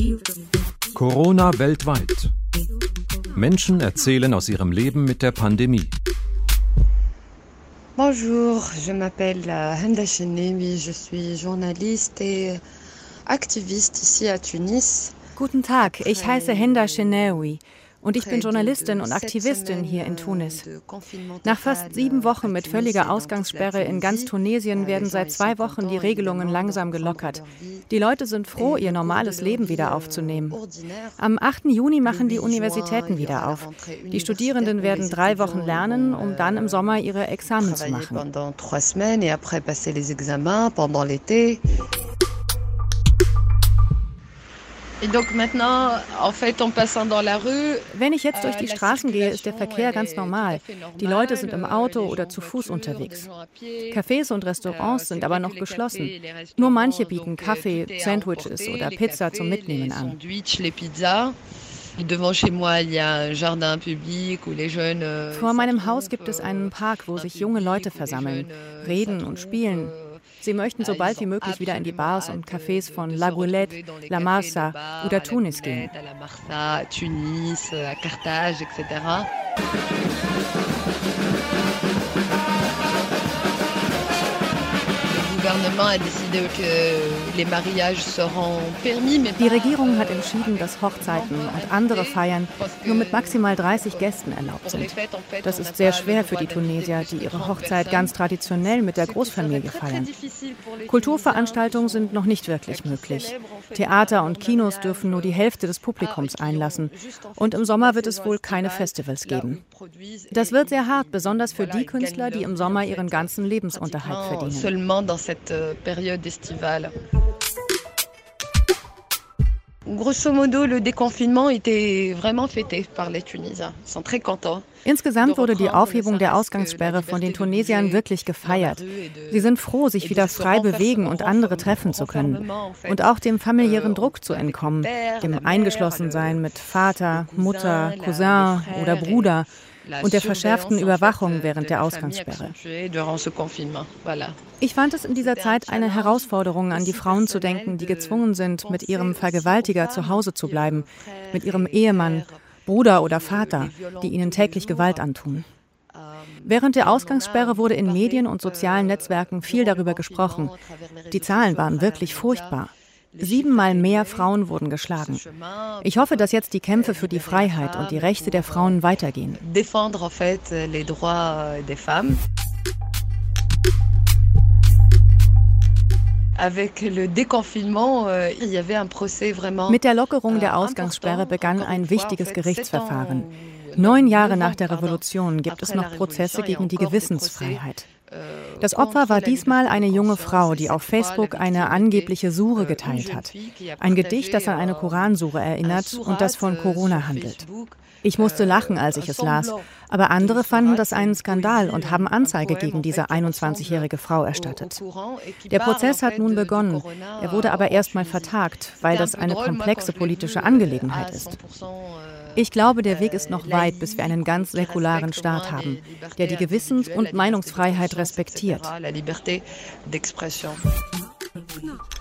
Corona weltweit. Menschen erzählen aus ihrem Leben mit der Pandemie. Bonjour, je m'appelle Henda Chenewi, je suis journaliste et activiste ici à Tunis. Guten Tag, ich heiße Henda Chenewi und ich bin Journalistin und Aktivistin hier in Tunis. Nach fast 7 Wochen mit völliger Ausgangssperre in ganz Tunesien werden seit 2 Wochen die Regelungen langsam gelockert. Die Leute sind froh, ihr normales Leben wieder aufzunehmen. Am 8. Juni machen die Universitäten wieder auf. Die Studierenden werden 3 Wochen lernen, um dann im Sommer ihre Examen zu machen. Wenn ich jetzt durch die Straßen gehe, ist der Verkehr ganz normal. Die Leute sind im Auto oder zu Fuß unterwegs. Cafés und Restaurants sind aber noch geschlossen. Nur manche bieten Kaffee, Sandwiches oder Pizza zum Mitnehmen an. Vor meinem Haus gibt es einen Park, wo sich junge Leute versammeln, reden und spielen. Sie möchten so bald wie möglich wieder in die Bars und Cafés von La Goulette, La Marsa oder Tunis gehen. Die Regierung hat entschieden, dass Hochzeiten und andere Feiern nur mit maximal 30 Gästen erlaubt sind. Das ist sehr schwer für die Tunesier, die ihre Hochzeit ganz traditionell mit der Großfamilie feiern. Kulturveranstaltungen sind noch nicht wirklich möglich. Theater und Kinos dürfen nur die Hälfte des Publikums einlassen. Und im Sommer wird es wohl keine Festivals geben. Das wird sehr hart, besonders für die Künstler, die im Sommer ihren ganzen Lebensunterhalt verdienen. Grosso modo, le déconfinement était vraiment fêté par les Tunisiens. Ils sont très contents. Insgesamt wurde die Aufhebung der Ausgangssperre von den Tunesiern wirklich gefeiert. Sie sind froh, sich wieder frei bewegen und andere treffen zu können. Und auch dem familiären Druck zu entkommen, dem Eingeschlossensein mit Vater, Mutter, Cousin oder Bruder und der verschärften Überwachung während der Ausgangssperre. Ich fand es in dieser Zeit eine Herausforderung, an die Frauen zu denken, die gezwungen sind, mit ihrem Vergewaltiger zu Hause zu bleiben, mit ihrem Ehemann, Bruder oder Vater, die ihnen täglich Gewalt antun. Während der Ausgangssperre wurde in Medien und sozialen Netzwerken viel darüber gesprochen. Die Zahlen waren wirklich furchtbar. 7-mal mehr Frauen wurden geschlagen. Ich hoffe, dass jetzt die Kämpfe für die Freiheit und die Rechte der Frauen weitergehen. Mit der Lockerung der Ausgangssperre begann ein wichtiges Gerichtsverfahren. 9 Jahre nach der Revolution gibt es noch Prozesse gegen die Gewissensfreiheit. Das Opfer war diesmal eine junge Frau, die auf Facebook eine angebliche Sure geteilt hat. Ein Gedicht, das an eine Koransure erinnert und das von Corona handelt. Ich musste lachen, als ich es las, aber andere fanden das einen Skandal und haben Anzeige gegen diese 21-jährige Frau erstattet. Der Prozess hat nun begonnen, er wurde aber erstmal vertagt, weil das eine komplexe politische Angelegenheit ist. Ich glaube, der Weg ist noch weit, bis wir einen ganz säkularen Staat haben, der die Gewissens- und Meinungsfreiheit respektiert.